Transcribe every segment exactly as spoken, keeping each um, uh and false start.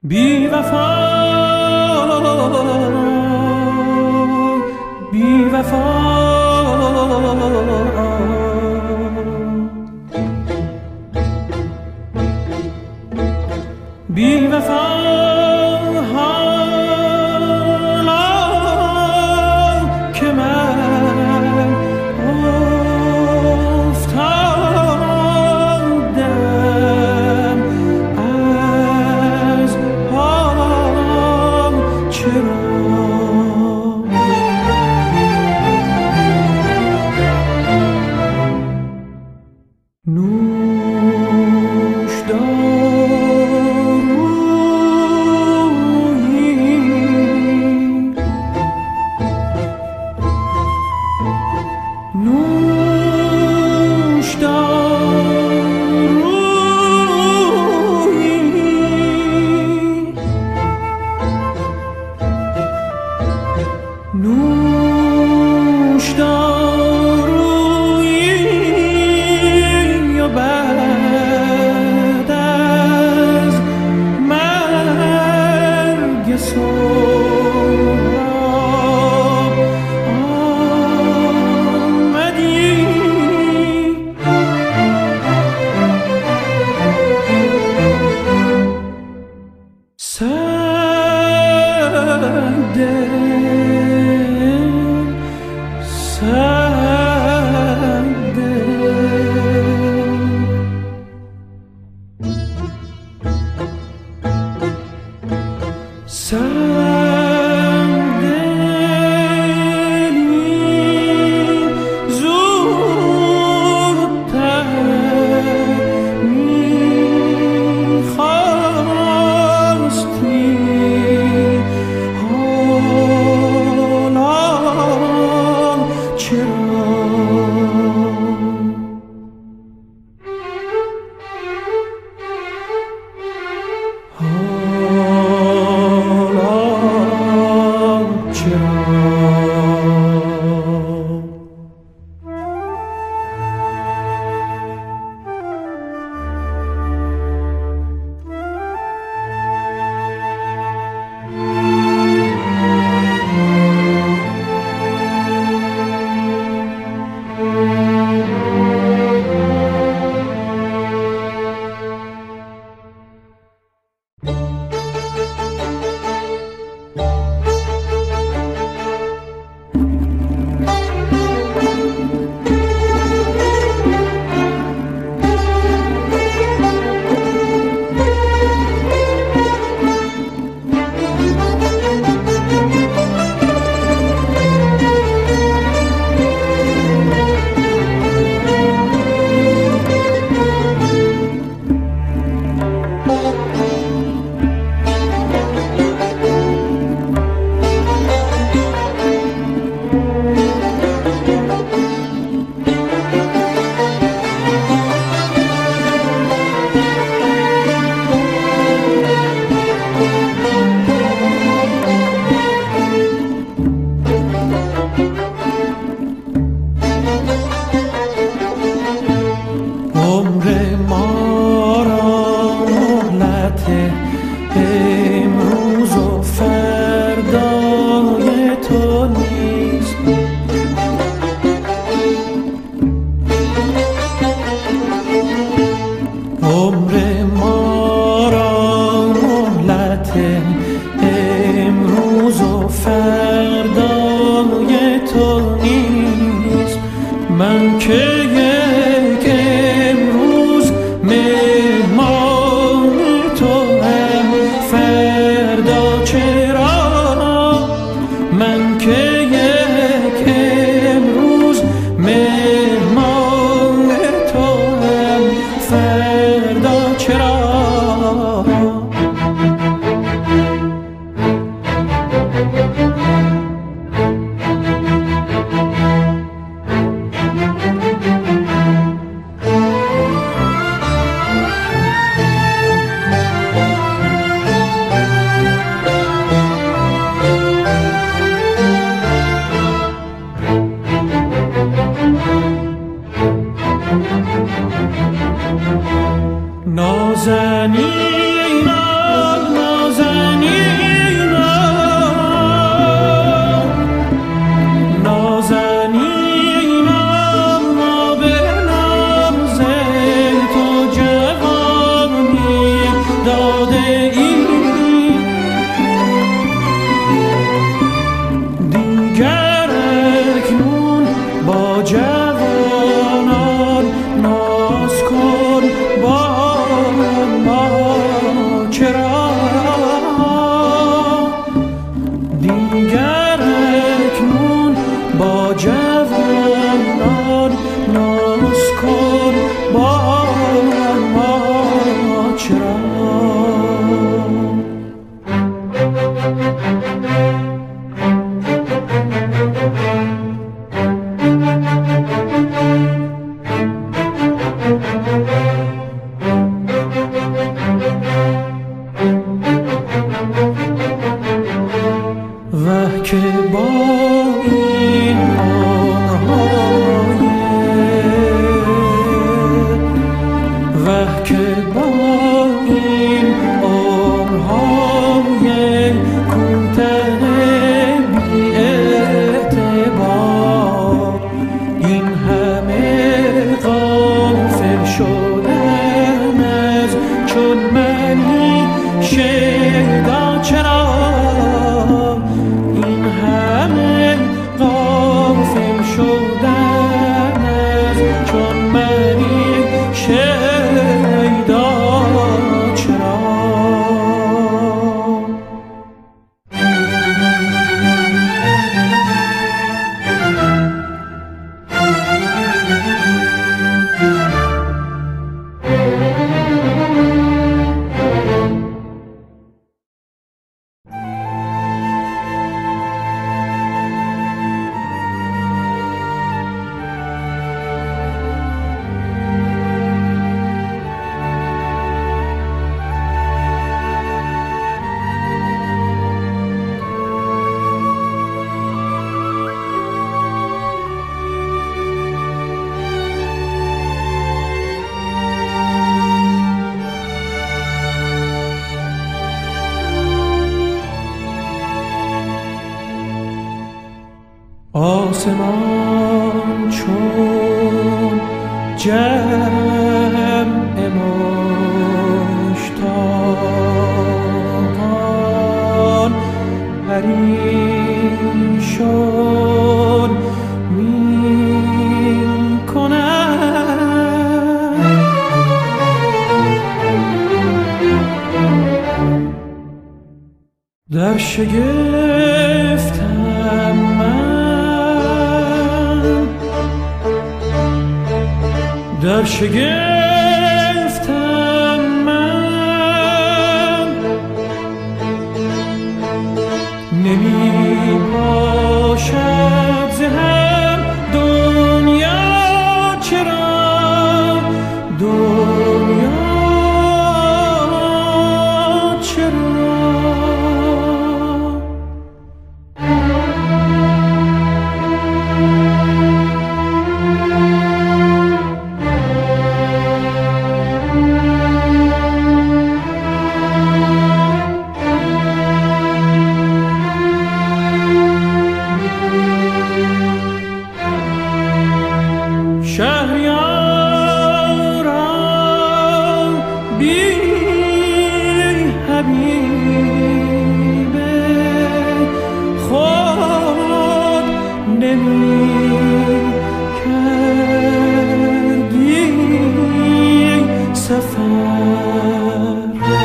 بی وفا بی وفا بی وفا حالا که من افتادم از پا، چرا نوش دارویی و بعد از مرگ سهراب آمدی. سنگ سنگ سنگ دلی زودتر می‌خواستی، حالا چرا امروز و فردای تو نیست. عمر ما را مهلت امروز و فردای تو نیست. من که یک امروز مهمان تو هم داده ای دیگر اکنون با جوانان ناز کن با ما چرا دیگر اکنون با جوانان ناز کن با ما چرا و که با این آنهای و که با این آنهای کوته بی اعتبار این همه غافل شدن از چون منی شیدا چرا این همه غافل شدن از چون منی شیدا چرا آسمان چون جمع مشتاقان پریشان می کند در شگفتم من در شگفتم من نمی باشد ز هم دنیا چرا دنیا چرا شهریاران بی حبیب خود نمی کردی سفر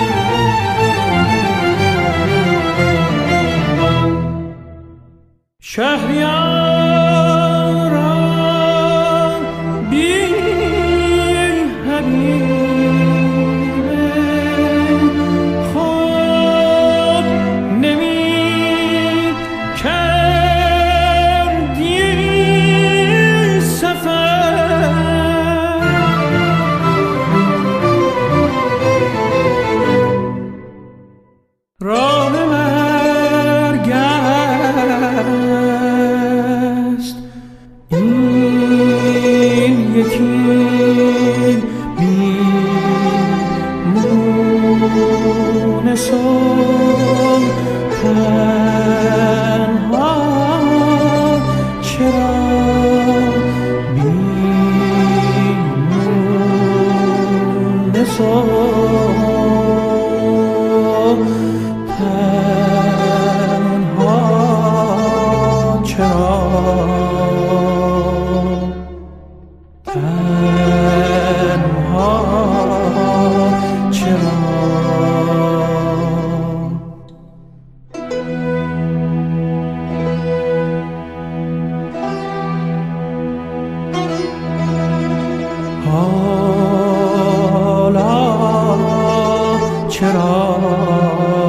شهریاران بی خود نمی کردی سفر راه مرگ است این یکی بیمونسان تنها چرا بیمونسان را